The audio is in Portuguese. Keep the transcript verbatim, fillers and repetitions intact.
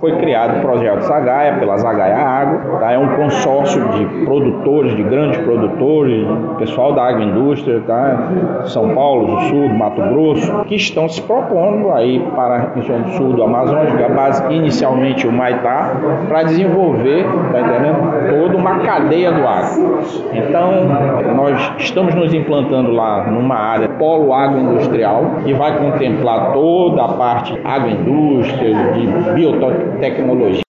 foi criado o projeto Zagaia, pela Zagaia Água, tá? É um consórcio de produtores, de grandes produtores, pessoal da agroindústria, tá? São Paulo, do Sul, do Mato Grosso, que estão se propondo aí para a região do Sul do Amazonas, a base inicialmente o Maitá, para desenvolver, tá entendendo? Toda uma cadeia do agro. Então, nós estamos nos implantando lá numa área polo agroindustrial e vai contemplar toda a parte agroindústria, de biotecnologia.